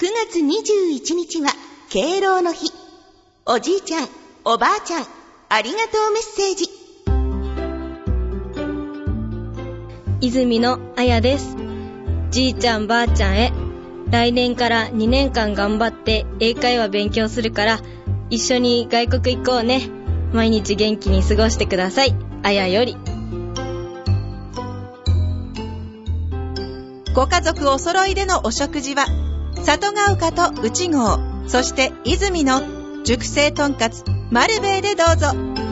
9月21日は敬老の日。おじいちゃん、おばあちゃん、ありがとうメッセージ。 泉野彩です。じいちゃんばあちゃんへ、来年から2年間頑張って英会話勉強するから一緒に外国行こうね。毎日元気に過ごしてください。あやより。 ご家族お揃いでのお食事は里ヶ丘と内郷、そして泉の熟成とんかつ丸兵衛でどうぞ。